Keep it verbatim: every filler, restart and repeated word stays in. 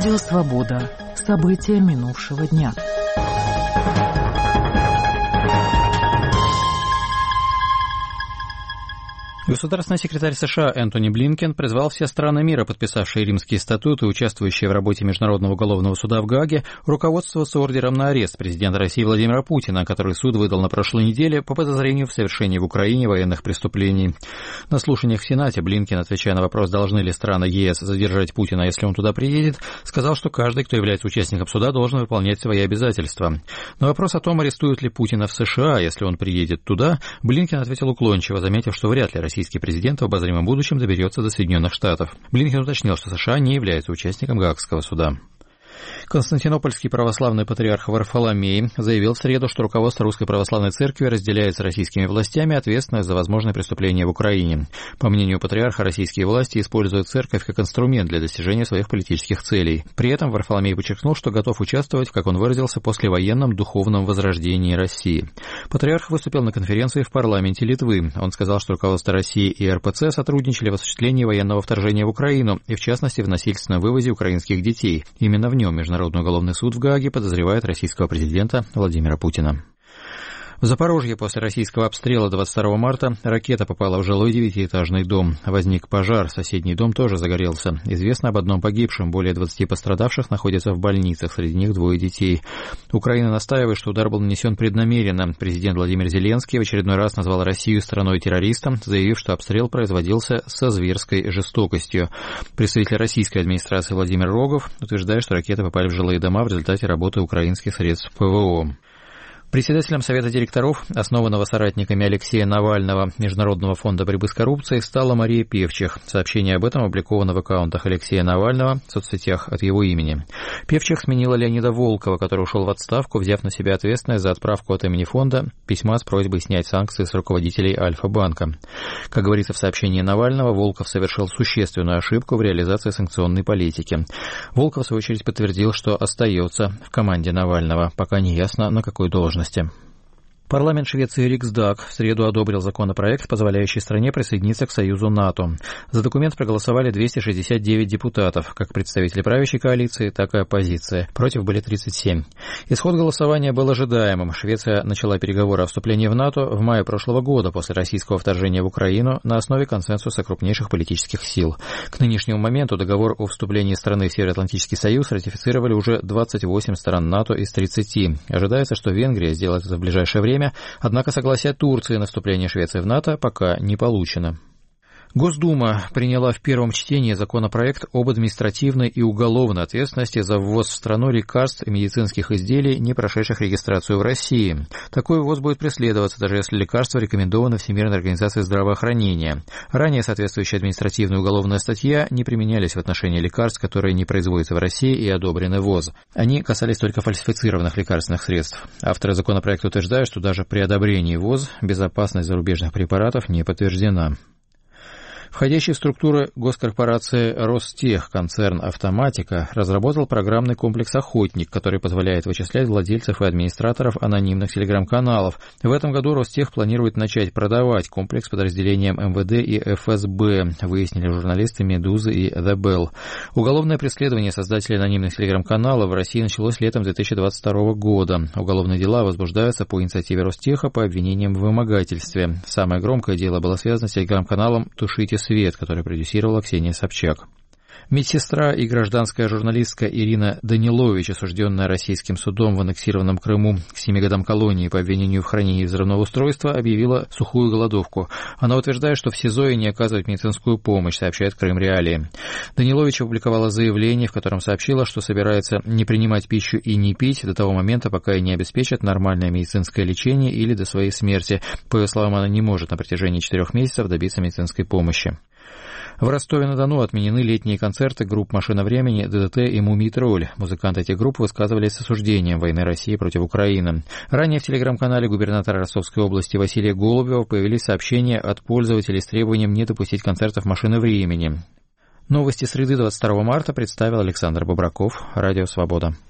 Радио «Свобода». События минувшего дня. Государственный секретарь США Энтони Блинкен призвал все страны мира, подписавшие Римские статуты и участвующие в работе Международного уголовного суда в Гааге, руководствоваться ордером на арест президента России Владимира Путина, который суд выдал на прошлой неделе по подозрению в совершении в Украине военных преступлений. На слушаниях в Сенате Блинкен, отвечая на вопрос, должны ли страны ЕС задержать Путина, если он туда приедет, сказал, что каждый, кто является участником суда, должен выполнять свои обязательства. На вопрос о том, арестуют ли Путина в США, если он приедет туда, Блинкен ответил уклончиво, заметив, что вряд ли Россия Российский президент в обозримом будущем доберется до Соединенных Штатов. Блинкен уточнил, что США не являются участником Гаагского суда. Константинопольский православный патриарх Варфоломей заявил в среду, что руководство Русской Православной Церкви разделяет с российскими властями ответственность за возможные преступления в Украине. По мнению патриарха, российские власти используют церковь как инструмент для достижения своих политических целей. При этом Варфоломей подчеркнул, что готов участвовать, как он выразился, послевоенном духовном возрождении России. Патриарх выступил на конференции в парламенте Литвы. Он сказал, что руководство России и эр пэ цэ сотрудничали в осуществлении военного вторжения в Украину и, в частности, в насильственном вывозе украинских детей. Именно в нем Международный уголовный суд в Гааге подозревает российского президента Владимира Путина. В Запорожье после российского обстрела двадцать второго марта ракета попала в жилой девятиэтажный дом. Возник пожар, соседний дом тоже загорелся. Известно об одном погибшем, более двадцати пострадавших находятся в больницах, среди них двое детей. Украина настаивает, что удар был нанесен преднамеренно. Президент Владимир Зеленский в очередной раз назвал Россию страной-террористом, заявив, что обстрел производился со зверской жестокостью. Представитель российской администрации Владимир Рогов утверждает, что ракеты попали в жилые дома в результате работы украинских средств пэ вэ о. Председателем Совета директоров, основанного соратниками Алексея Навального Международного фонда борьбы с коррупцией, стала Мария Певчих. Сообщение об этом опубликовано в аккаунтах Алексея Навального в соцсетях от его имени. Певчих сменила Леонида Волкова, который ушел в отставку, взяв на себя ответственность за отправку от имени фонда письма с просьбой снять санкции с руководителей Альфа-банка. Как говорится в сообщении Навального, Волков совершил существенную ошибку в реализации санкционной политики. Волков, в свою очередь, подтвердил, что остается в команде Навального, пока не ясно, на какой должности. Парламент Швеции Риксдаг в среду одобрил законопроект, позволяющий стране присоединиться к Союзу НАТО. За документ проголосовали двести шестьдесят девять депутатов, как представители правящей коалиции, так и оппозиции. Против были тридцать семь. Исход голосования был ожидаемым. Швеция начала переговоры о вступлении в НАТО в мае прошлого года после российского вторжения в Украину на основе консенсуса крупнейших политических сил. К нынешнему моменту договор о вступлении страны в Североатлантический союз ратифицировали уже двадцать восемь стран НАТО из тридцати. Ожидается, что Венгрия сделает это в ближайшее время. Однако согласие Турции на вступление Швеции в НАТО пока не получено. Госдума приняла в первом чтении законопроект об административной и уголовной ответственности за ввоз в страну лекарств и медицинских изделий, не прошедших регистрацию в России. Такой ввоз будет преследоваться, даже если лекарство рекомендовано Всемирной организацией здравоохранения. Ранее соответствующая административная и уголовная статья не применялись в отношении лекарств, которые не производятся в России и одобрены ввоз. Они касались только фальсифицированных лекарственных средств. Авторы законопроекта утверждают, что даже при одобрении ввоз безопасность зарубежных препаратов не подтверждена. Входящий в структуры госкорпорации Ростех концерн «Автоматика» разработал программный комплекс «Охотник», который позволяет вычислять владельцев и администраторов анонимных телеграм-каналов. В этом году Ростех планирует начать продавать комплекс подразделениям эм вэ дэ и эф эс бэ, выяснили журналисты «Медузы» и «The Bell». Уголовное преследование создателей анонимных телеграм-каналов в России началось летом две тысячи двадцать второго года. Уголовные дела возбуждаются по инициативе Ростеха по обвинениям в вымогательстве. Самое громкое дело было связано с телеграм-каналом «Тушите свет», который продюсировала Ксения Собчак. Медсестра и гражданская журналистка Ирина Данилович, осужденная российским судом в аннексированном Крыму к семи годам колонии по обвинению в хранении взрывного устройства, объявила сухую голодовку. Она утверждает, что в СИЗО ей не оказывают медицинскую помощь, сообщает Крым Реалии. Данилович опубликовала заявление, в котором сообщила, что собирается не принимать пищу и не пить до того момента, пока ей не обеспечат нормальное медицинское лечение или до своей смерти. По ее словам, она не может на протяжении четырех месяцев добиться медицинской помощи. В Ростове-на-Дону отменены летние концерты групп «Машина времени», дэ дэ тэ и «Мумий-тролль». Музыканты этих групп высказывались с осуждением войны России против Украины. Ранее в телеграм-канале губернатора Ростовской области Василия Голубева появились сообщения от пользователей с требованием не допустить концертов «Машины времени». Новости среды двадцать второго марта представил Александр Бобраков, Радио «Свобода».